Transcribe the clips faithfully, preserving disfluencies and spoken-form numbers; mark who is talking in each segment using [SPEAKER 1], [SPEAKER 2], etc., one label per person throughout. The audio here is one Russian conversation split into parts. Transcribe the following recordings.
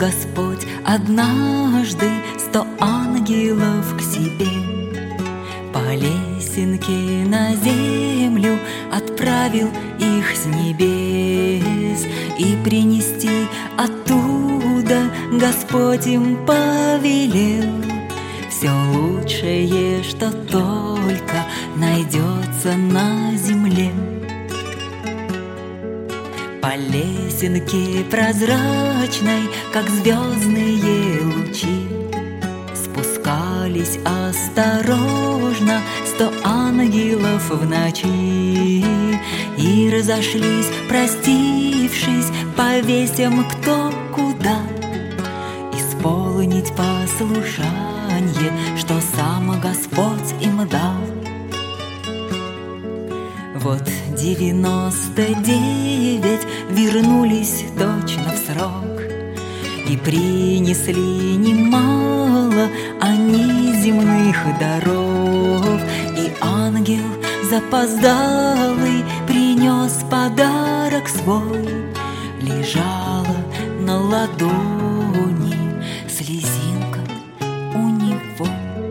[SPEAKER 1] Господь однажды сто ангелов к себе по лесенке на землю отправил их с небес, и принести оттуда Господь им повелел все лучшее, что только найдется на земле. По лесенке прозрачной, как звездные лучи, спускались осторожно сто ангелов в ночи и разошлись, простившись, по весям кто куда, исполнить послушание, что сам Господь им дал. Вот девяносто девять вернулись точно в срок и принесли немало они земных даров, и ангел запоздалый принес подарок свой. Лежала на ладони слезинка у него.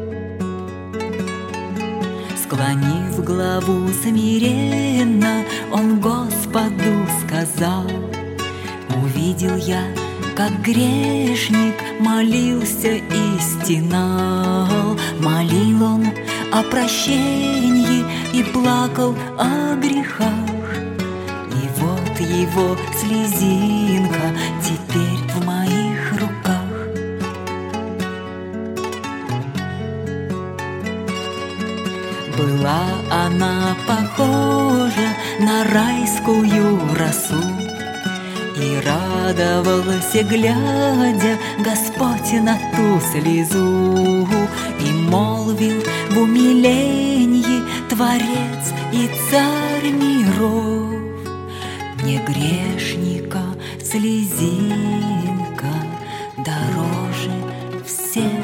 [SPEAKER 1] Склонив главу смиренно, он Господу сказал: увидел я, как грешник молился и стенал. Молил он о прощении и плакал о грехах. И вот его слезинка теперь в моих руках. Была она похожа на райскую росу, и радовался, глядя, Господь на ту слезу, и молвил в умилении Творец и Царь миров: мне грешника слезинка дороже всех